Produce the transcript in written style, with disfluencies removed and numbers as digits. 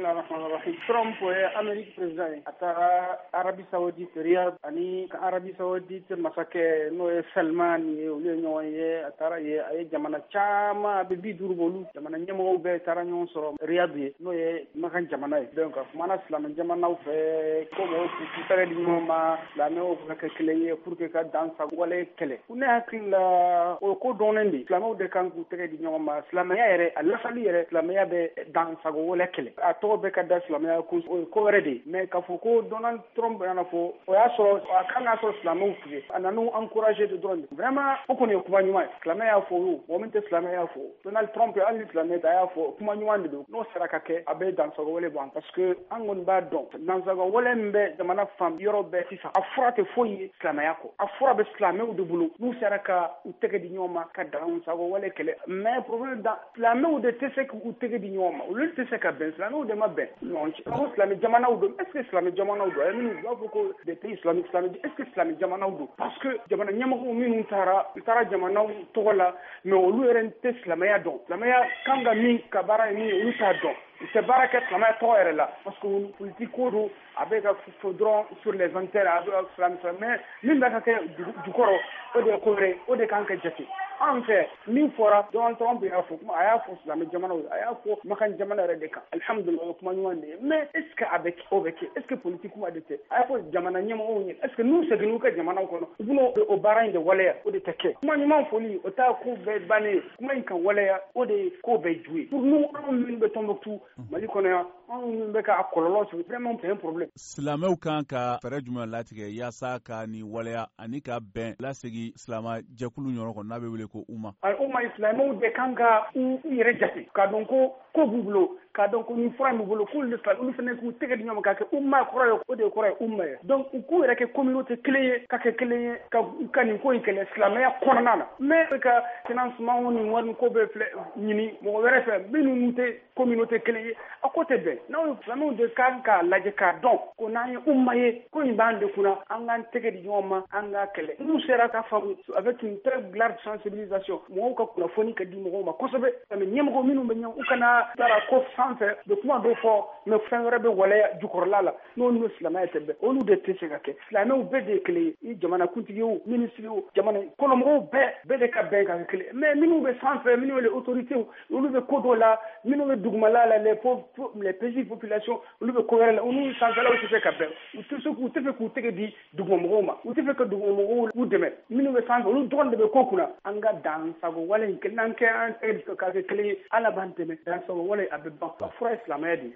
Bismillahirrahmanirrahim. Trump ye Amérique président ye a taara Arabie Saoudite Riyad ani ka Arabie Saoudite masakɛ n'o ye Salman ye olu ye ɲɔgɔn ye a taara ye a ye jamana caman a bɛ 50 b'olu jamana ɲɛmɔgɔw bɛɛ taara ɲɔgɔn sɔrɔ Riyad ye n'o ye Makan jamana ye donc a kumana silamɛ jamanaw fɛ ko mɔgɔw k'u tɛgɛ di ɲɔgɔn ma silamɛw ka kɛ kelen ye pour que ka dansago wale kɛlɛ ne hakili la o ko dɔnnen de silamɛw de kan k'u tɛgɛ di ɲɔgɔn ma silamɛya yɛrɛ a lafali yɛrɛ silamɛya bɛ dansago wale kɛlɛ a tɔgɔ bɛ ka da silamɛya ko o ye ko wɛrɛ de mais k'a fɔ ko Donald Trump yana fɔ o y'a sɔrɔ a kan ka sɔrɔ silamɛw tigɛ a nan'u encourager de dɔrɔn vraiment o kɔni ye kuma ɲuman ye silamɛ y'a fɔ o mɔgɔ min tɛ silamɛ y'a fɔ Donald Trump hali ni silamɛ tɛ a y'a fɔ kuma ɲuman de don n'o sera ka kɛ a bɛ dansago wale ban parce que an kɔni b'a dɔn dansago wale min bɛ jamana fan yɔrɔ bɛɛ sisan a fura tɛ foyi ye silamɛya kɔ a fura bɛ silamɛw de bolo n'u sera ka u tɛgɛ di ɲɔgɔn ma ka dansago wale kɛlɛ mais problème da silamɛw de tɛ se k'u tɛgɛ di ɲɔgɔn ma olu tɛ se ka bɛn silamɛw de ma bɛn non ko silamɛ jamanaw don est-ce que silamɛ jamanaw don a minnu b'a fɔ ko des pays islamiques est-ce que silamɛ jamanaw don parce que jamana ɲɛmɔgɔw minnu taara jamanaw tɔgɔ la mais olu yɛrɛ tɛ silamɛya dɔn silamɛya kan ka min ka baara ye min ye olu t'a dɔn u tɛ baara kɛ silamɛya tɔgɔ yɛrɛ la parce que politique ko don a bɛ ka fɔ dɔrɔn sur les antennes a bɛ ka silamɛ mais min bɛ ka kɛ jukɔrɔ o de ye ko wɛrɛ o de kan ka jate an fɛ min fɔra Donald Trump y'a fɔ kuma a y'a fɔ silamɛ jamanaw a y'a fɔ Makan jamana yɛrɛ de kan alhamdulillah o kuma ɲuman de ye mais est ce que a bɛ o bɛ kɛ est ce que politique kuma de tɛ a y'a fɔ jamana ɲɛmɔgɔw ye est ce que n'u seginn'u ka jamanaw kɔnɔ u bɛna o baara in de waleya o de tɛ kɛ kuma ɲuman fɔli o t'a ko bɛɛ bannen ye kuma in kan waleya o de ye ko bɛɛ ju ye pour nous anw minnu bɛ Tombouctou Mali kɔnɔ yan anw minnu bɛ ka kɔlɔlɔ sɔrɔ vraiment c'est un problème silamɛw kan ka fɛɛrɛ jumɛn latigɛ yaasa ka ni waleya ani ka bɛn lasegi silama jɛkulu ɲɔgɔn kɔnɔ n'a bɛ wele ko UMA UMA silamɛw de kan ka u yɛrɛ jate k'a dɔn ko b'u bolo k'a dɔn ko ni fura b'u bolo k'olu fana k'u tɛgɛ di ɲɔgɔn ma k'a kɛ UMA kɔrɔ ye o de kɔrɔ ye UMA ye donc u k'u yɛrɛ kɛ communauté kelen ye ka kɛ kelen ye ka nin ko in kɛlɛ silamɛya kɔnɔna na mais ka financement ni wari ko bɛ filɛ ɲini mɔgɔ wɛrɛ fɛ minnu tɛ communauté kelen ye a ko tɛ bɛn n'aw ye silamɛw de kan k'a lajɛ k'a dɔn ko n'an ye UMA ye ko in b'an de kunna an k'an tɛgɛ di ɲɔgɔn ma an k'a kɛlɛ n'u sera ka faamu avec une très large sensibilisation mɔgɔw ka kunnafoni ka di mɔgɔw ma kosɛbɛ mais ɲɛmɔgɔ minnu bɛ ɲɔgɔn u kana taara ko sanfɛ bɛ kuma dɔ fɔ mais fɛn wɛrɛ bɛ waleya jukɔrɔla la n'olu ni silamɛya tɛ bɛn olu de tɛ se ka kɛ silamɛw bɛɛ de ye kelen ye i jamanakuntigiw minisiriw jamana kɔnɔmɔgɔw bɛɛ de ka bɛn ka kɛ kelen mais minnu bɛ sanfɛ minnu ye les autorités olu bɛ ko dɔ la minnu bɛ dugumala la les petits populations olu bɛ ko wɛrɛ la olu sanfɛlaw tɛ se ka bɛn u tɛ fɛ k'u tɛgɛ di dugumamɔgɔw ma u tɛ fɛ ka dugumamɔgɔw k'u dɛmɛ minnu bɛ sanfɛ olu dɔrɔn de bɛ ko kunna an ka dansago wale in kelen an kɛ an tɛgɛ ka kɛ kelen ye ala b'an dɛmɛ dansago wale a bɛ ban a fura ye silamɛya de ye